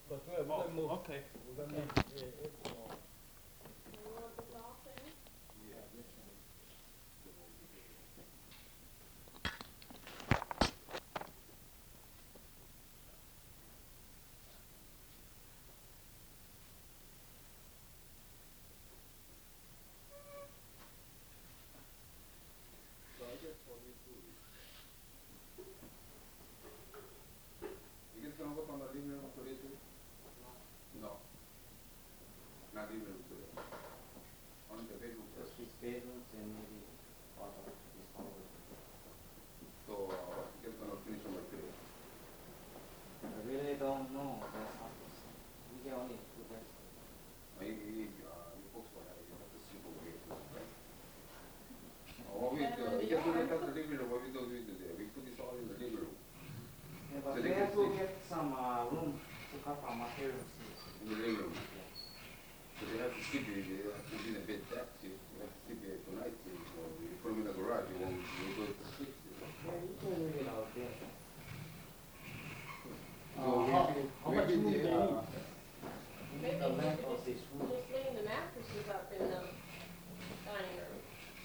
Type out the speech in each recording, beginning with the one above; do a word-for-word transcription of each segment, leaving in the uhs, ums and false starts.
But we, we Oh, can move. okay. We can Okay. move uh, it tomorrow. You want this all finished? Yeah, this one. So I guess what we do is, you guys gonna work on the living room today too? No. Not living room today. On the bedroom Just first. his bedrooms and maybe part of his hallway. So uh, you guys gonna finish on the today? I really don't know. That's hard to say. We can only do that. Uh, you, you, uh, you folks gonna have, you have to sleep over here too, right? Uh, what we do, Better in you the guys gonna yard. have the living room, what we do is today, we put this all in the living room. Yeah, but So we they can have to sleep get some uh, room to cut our materials. in the living room. Yes. So they have to sleep here, they have to be in a bed that see, they have to sleep here tonight see, so you put them in the garage, you won't, you go to sleep see. Yeah, you can leave it out there. So Uh, we, how, we, how we much did room do the, they uh, need? You Maybe need the you length could of just, this room. just leave the mattresses up in the dining room.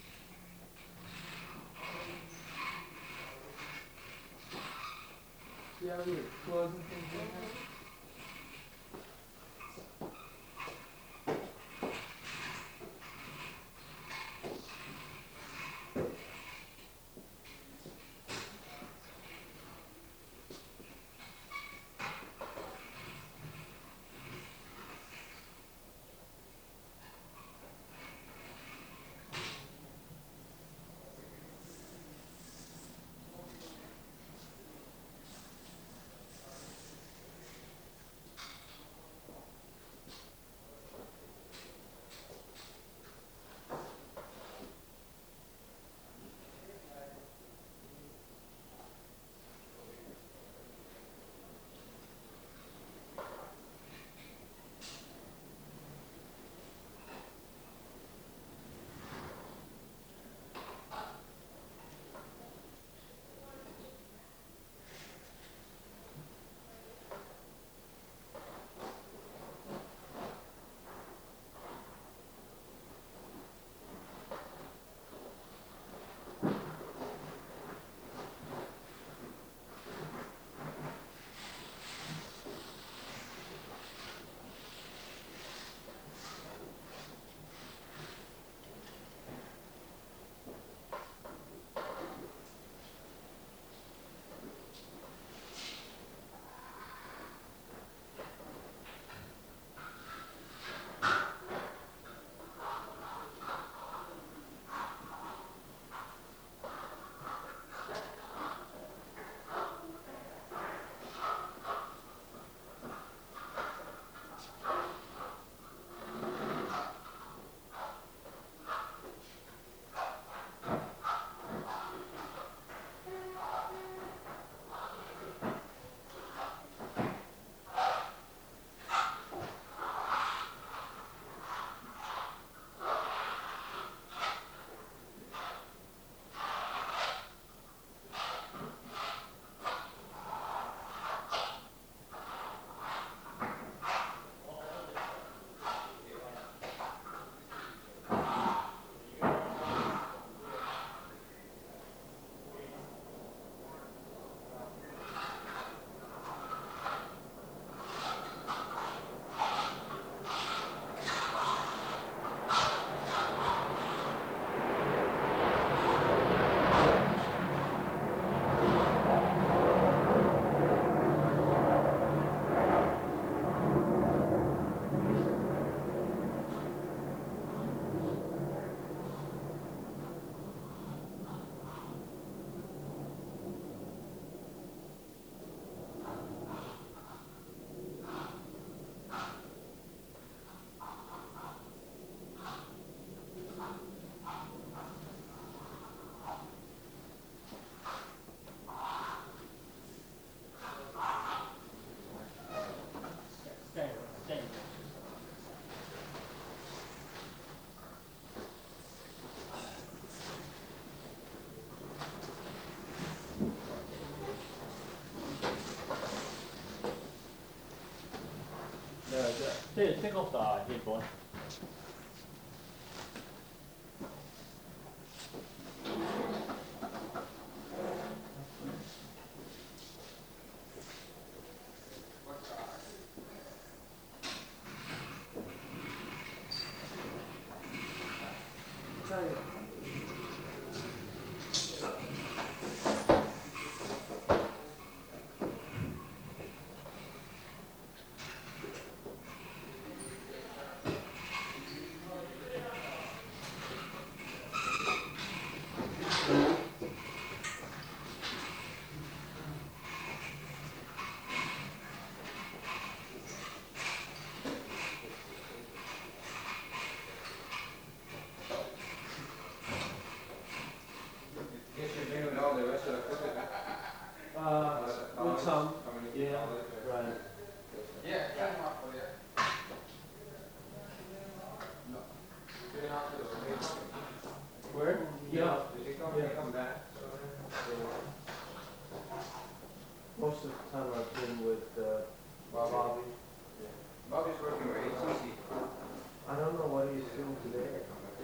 Do you have your clothes and things in there? Mhm. Take, take off the headphone. Guess you're bringing all the rest of the equipment. Uh, with some, yeah, right. Yeah, yeah. Oh, yeah. No. You didn't have to wait. Where? Yeah. Did you come, Yeah. you come back? Most of the time I've been with uh, Bobby. Bobby. Bobby's working with A T C. I don't know what he's doing today.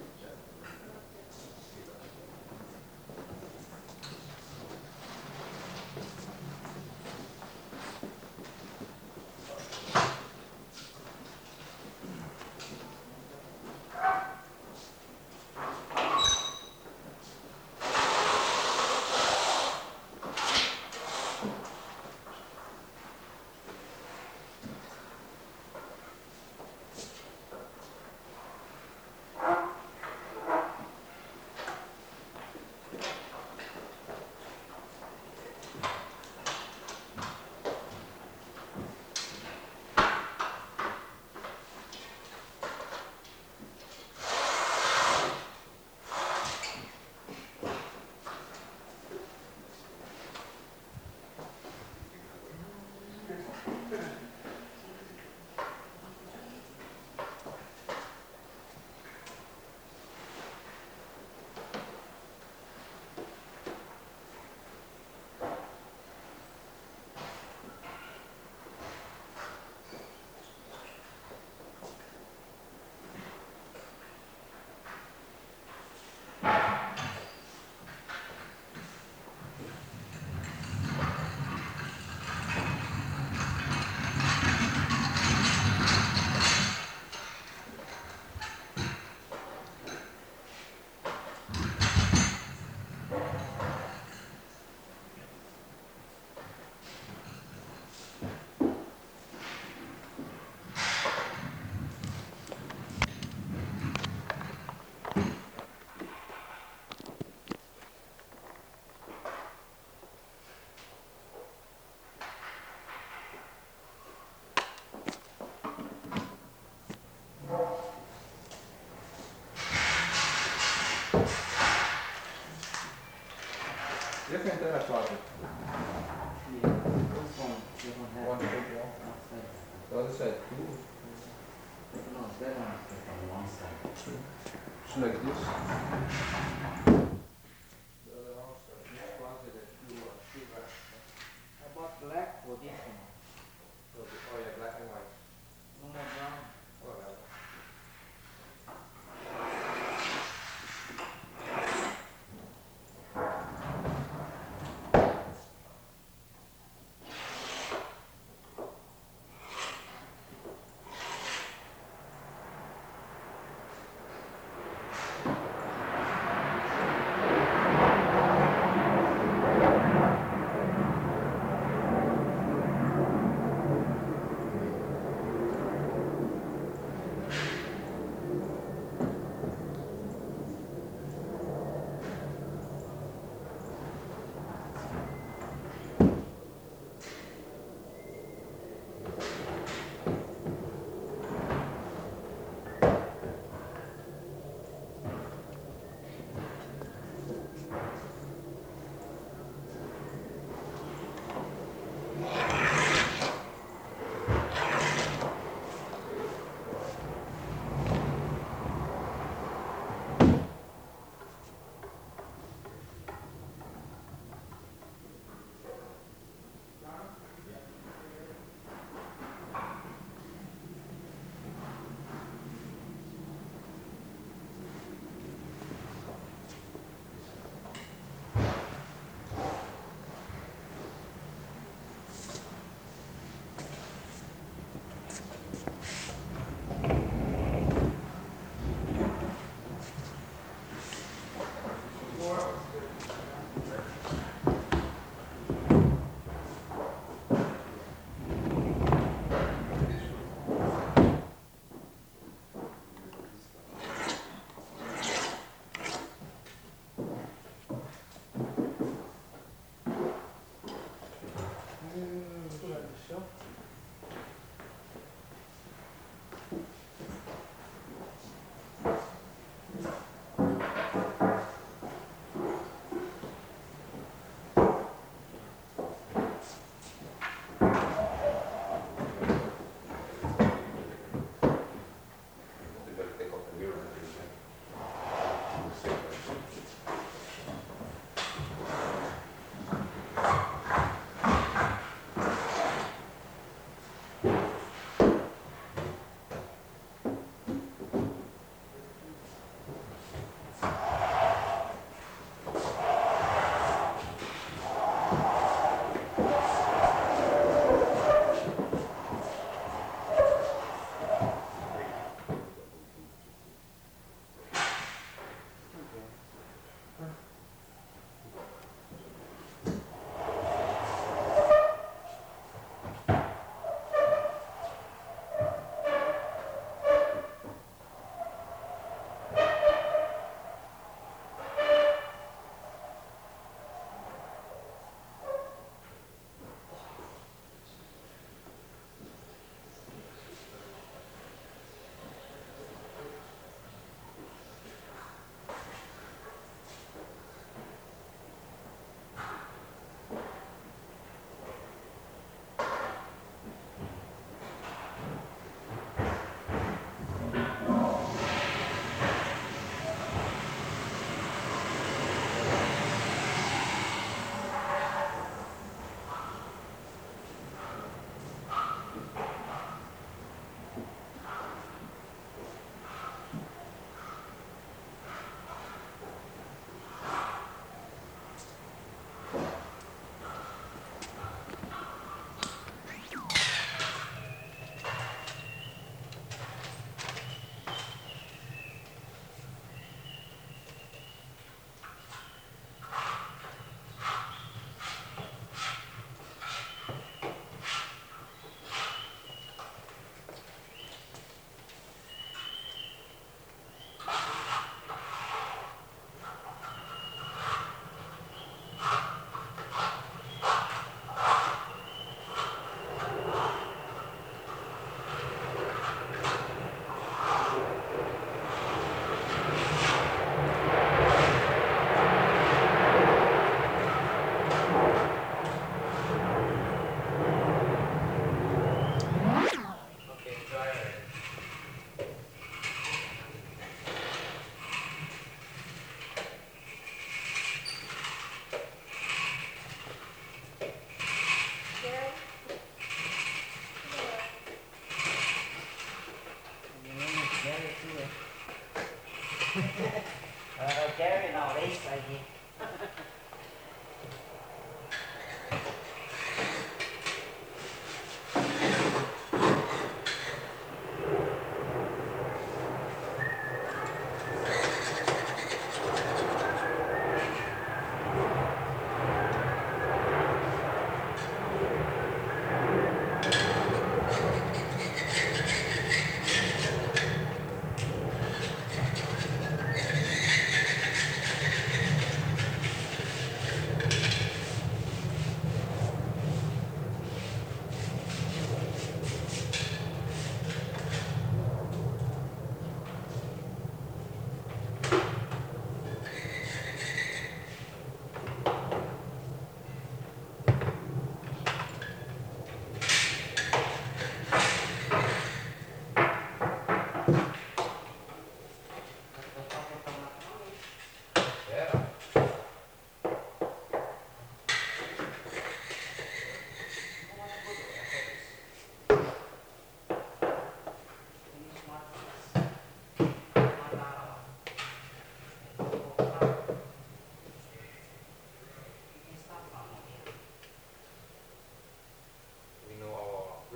Different than I thought. Yeah, this one, this one has One big one wall. side. The other side, two. No, that one is on one side. It's like this. The other house, uh, this closet has two, uh, two racks. I bought black for this one. So, the- oh yeah, black and white. No more brown. Whatever.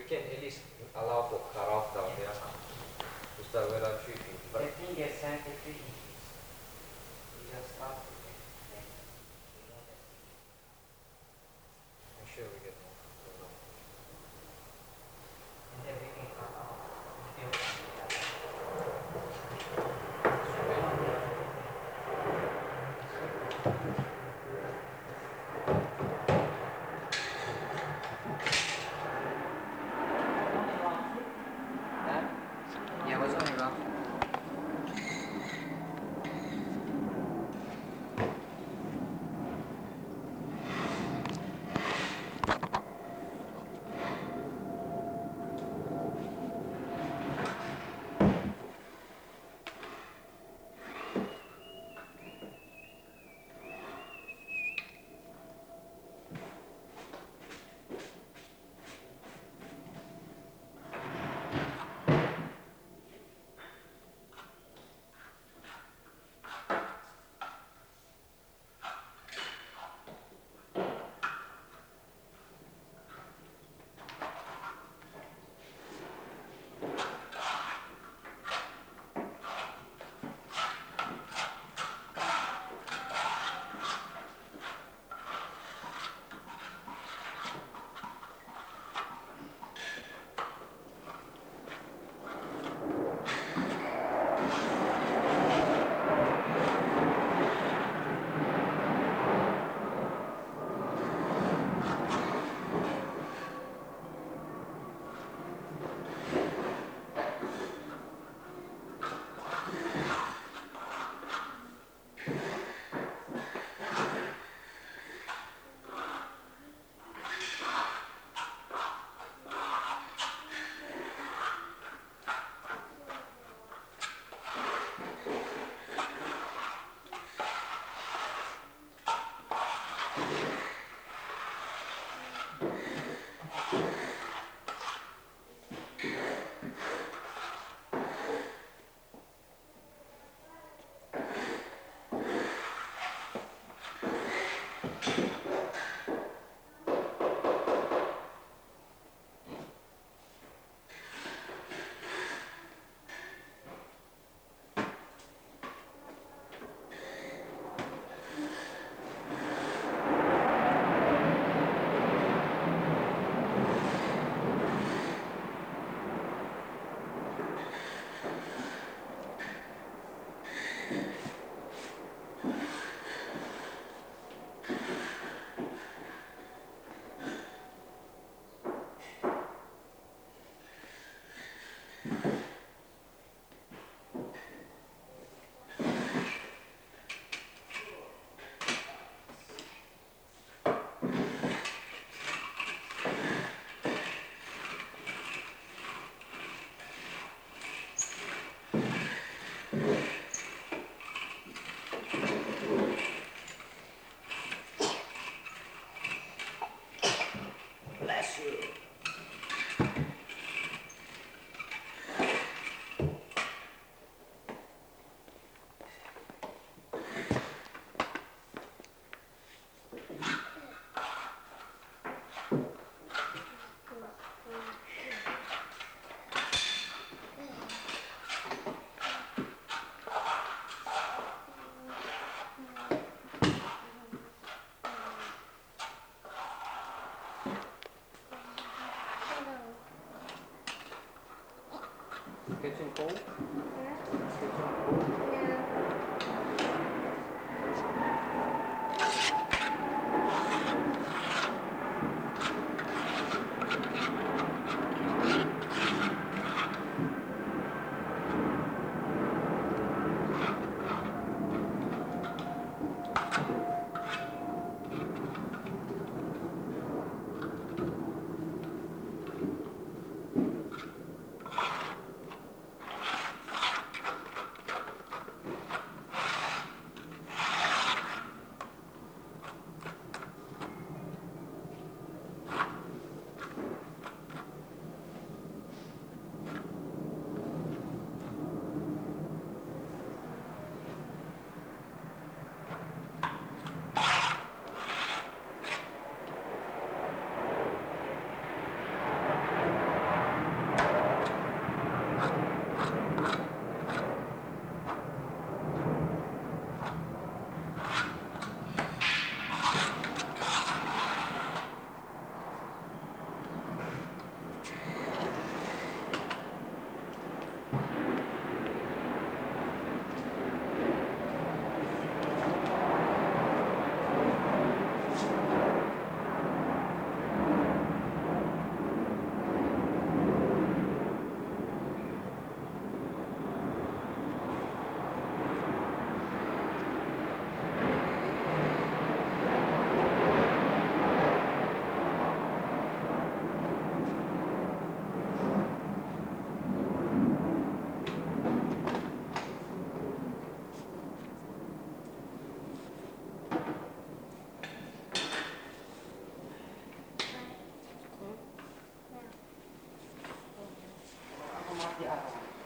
we can at least allow for cutoff down there. To start with our tree feet. The But thing is seventy-three inches. We just start with it. Then we know that. I'm sure we get more. And then we can cut out. Until Yeah, what's only rough? Kitchen cold?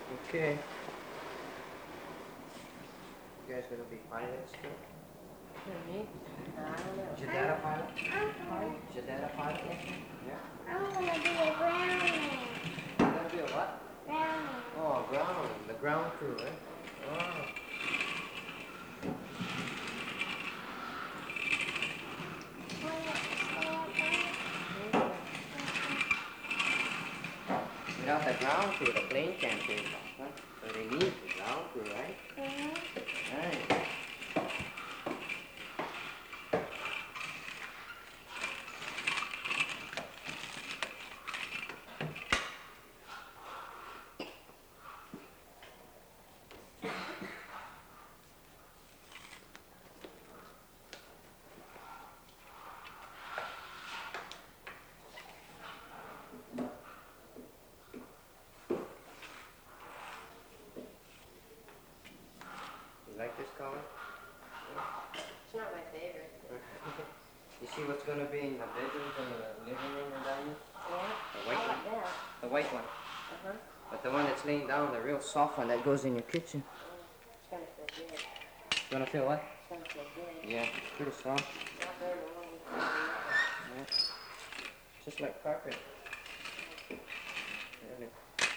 Okay. You guys gonna be pilots too? Me? I don't know. Is your dad a pilot? Pardon? Is your dad a pilot? Yeah. I'm gonna be a groundman. You're gonna be a what? Groundman. Oh, ground. The ground crew, eh? Wow. Wanna stay up there? Without the ground crew, the plane can't take off, huh? So they need the ground crew, right? Mhm. Right. You like this color? It's not my favorite. You see what's gonna be in the bedrooms and the living room and down here? Yeah? The I white one? like that. The white one. Uh-huh. But the one that's laying down, the real soft one that goes in your kitchen. It's gonna feel good. It's gonna feel what? It's gonna feel good. Yeah, it's pretty soft. Not very long. Yeah. Just like carpet. Really.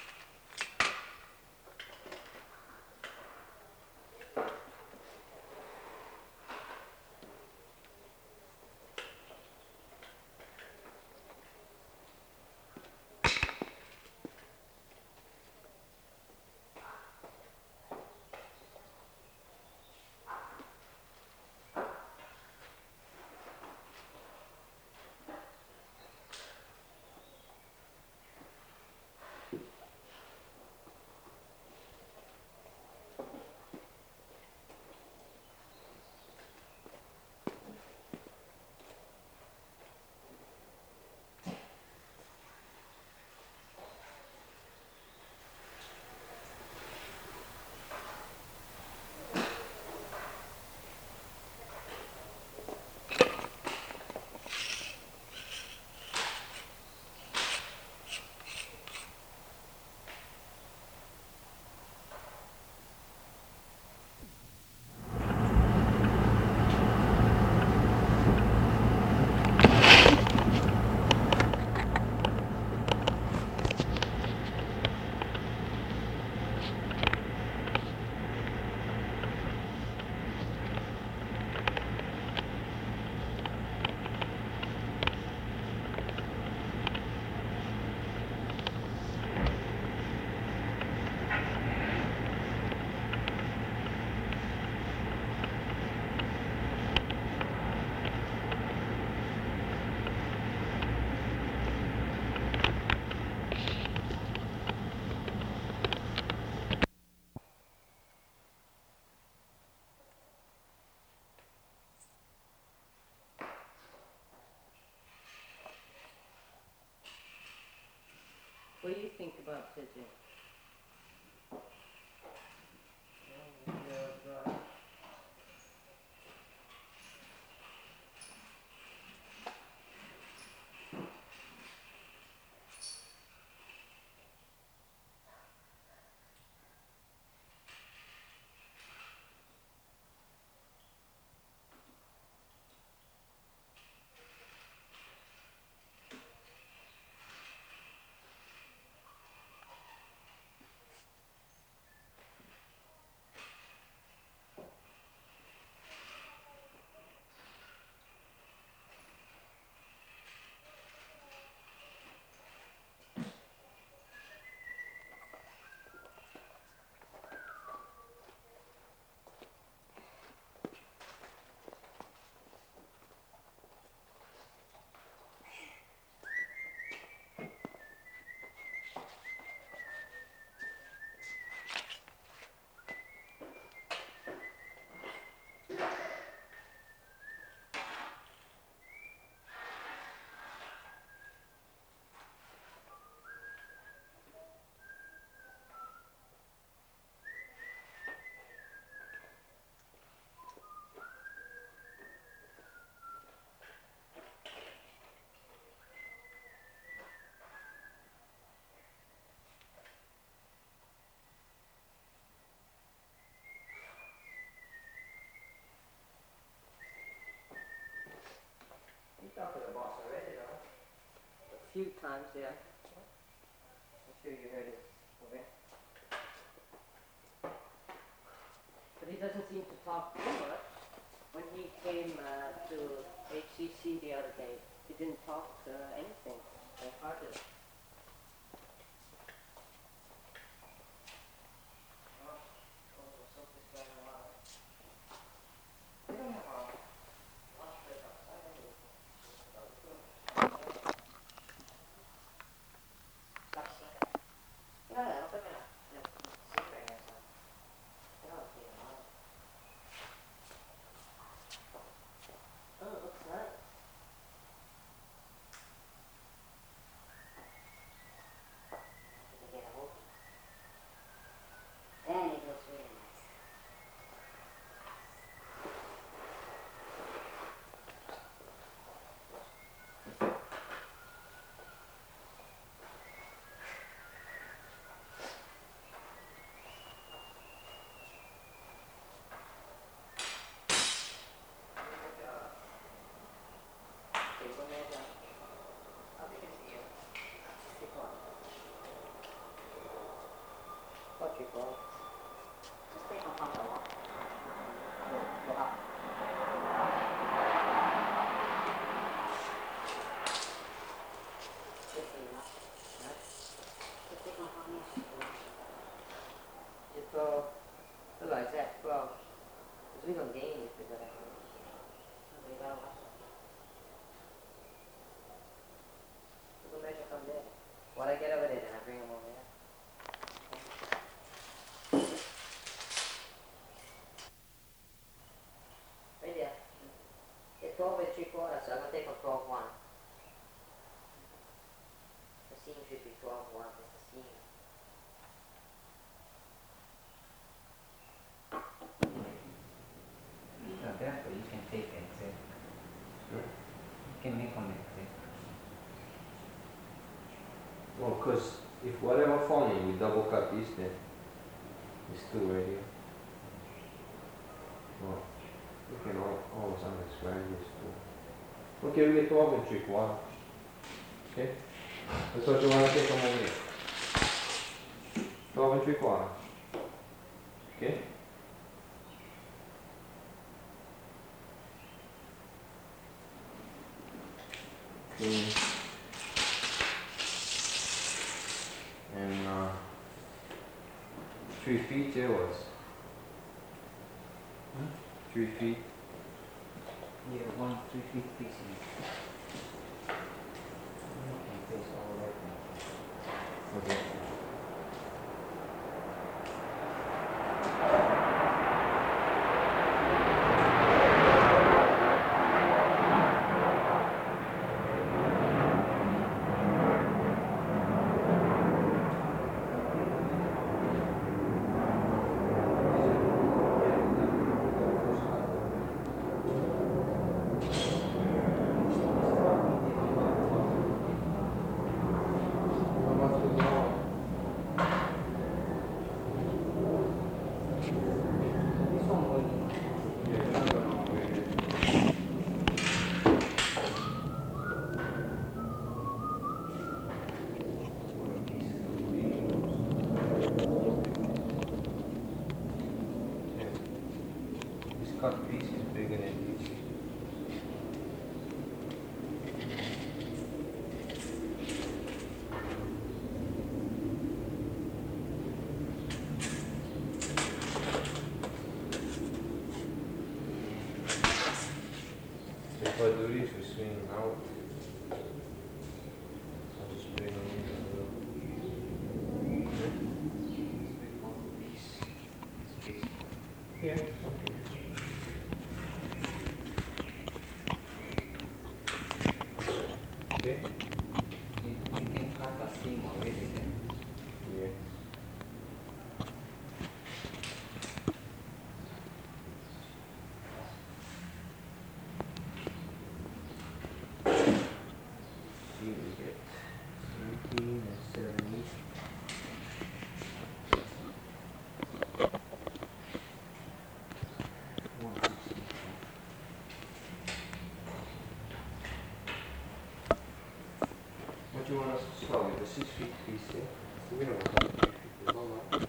What do you think about pigeon? times, yeah. I'm sure you heard his story. But he doesn't seem to talk too much. When he came uh, to H C C the other day, he didn't talk uh, anything. Like hardly. We don't have our lunch break outside anyway. Yeah, yeah, open it up. Yeah, see right here, son. Yeah, I'll see it out. Oh, it looks nice. Did they get a hold? And it looks really nice. Okay, go ahead. uh, I'll be good to you. Keep on. What you call? Just take on top of the wall. Go, go up. Just take it up. Right? Just take on top of me. Just go, go like that, go. Because we don't gain if we go that way. So we gotta watch that. We'll measure from there. What I get over there, then I bring them over there. Right there. It's twelve and three quarters, so I'm gonna take a twelve one. The seam should be twelve one, it's the seam. So therefore you can take exact. You can make them exact. Well, because if whatever forming we double cut this, then it's two right here. Well, we can all, all of a sudden square this two. Okay, we get twelve and three quarters. Okay? That's what you want to take from over here. twelve and three quarters. Okay? Okay. And uh, three feet there was. Hmm? Three feet. Yeah, one three feet pieces. You can face all that now. Okay. How much was that? This one will Yeah, that's what I'm waiting. This cut piece is bigger than this. If I do this, we swing out. I'll just bring them in a little. Yeah. Okay. you, you can cut a seam already then. Yeah. See, we get seventeen and seventy. six feet fissi. We don't have six feet. No, no.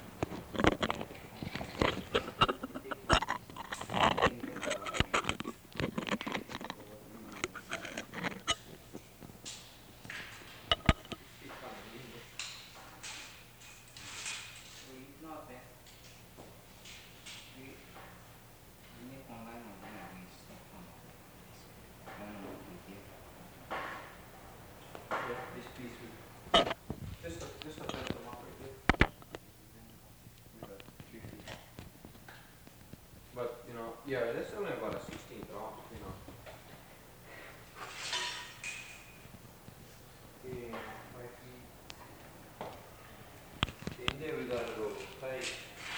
Yeah, this piece we just a, just a bit of mark right there. With a three feet. But you know, yeah, that's only about a sixteen drop, you know. Yeah, five feet. In there we gotta go tight.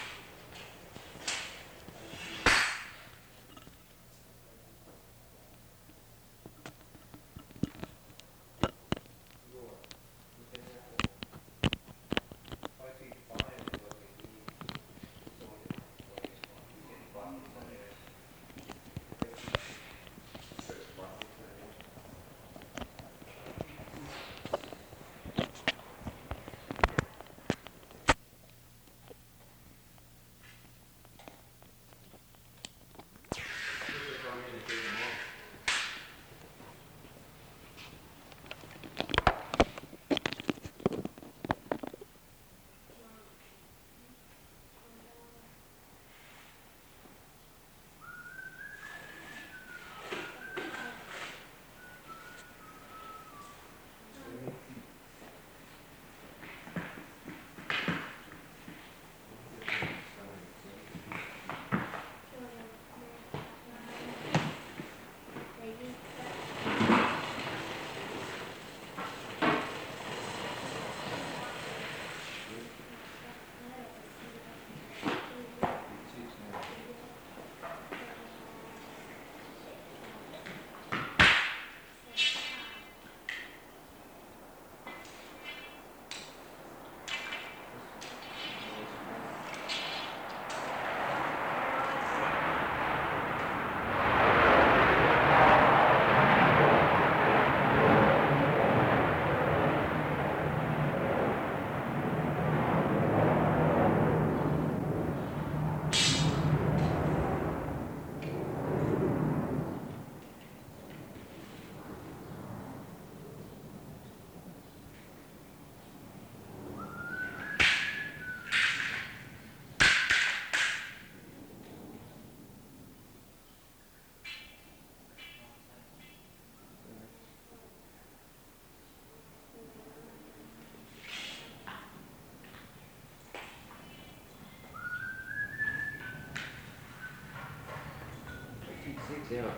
Six, yeah.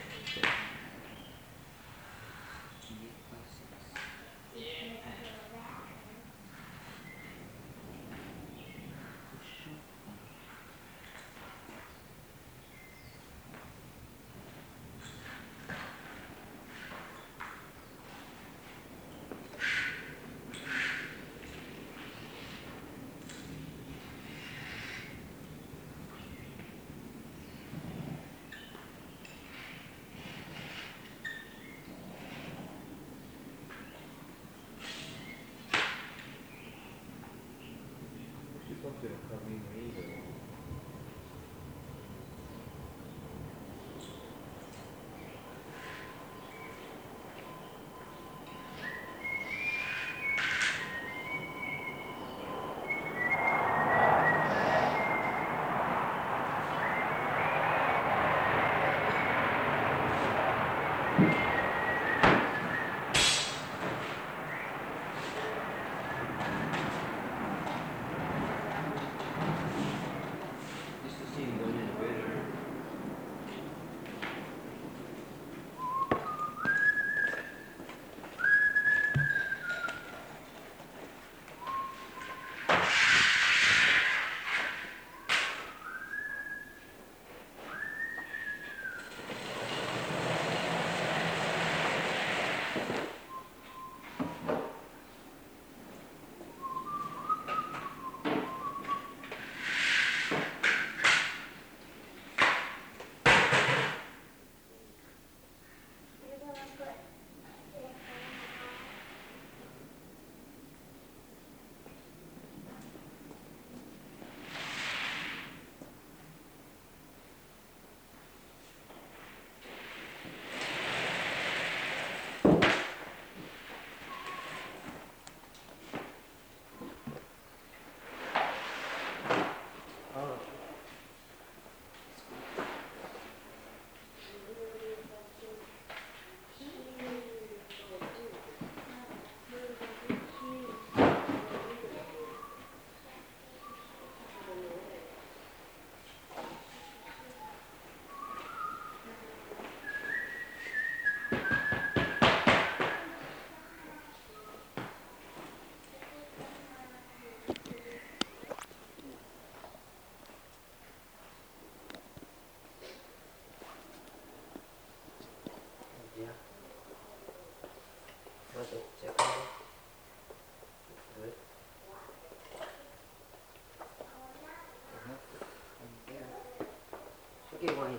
Something coming either.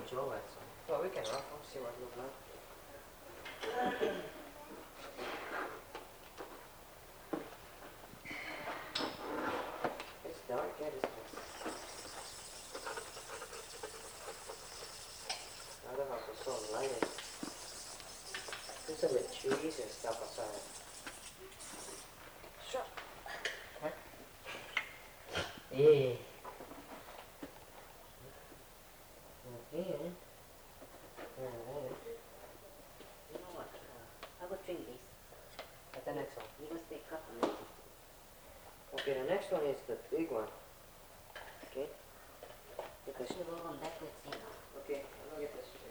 drove it, so. Well, we can rough them, see what it looks like. It's dark, yeah, this place. Other house was so lighted. There's a bit trees and stuff outside. Sure. Huh? Yeah. Okay. Alright. You know what? Uh, I will drink this. At the next one. You must take a couple minutes. Okay, the next one is the big one. Okay? Because you will come back with you. Okay, I'm gonna get this.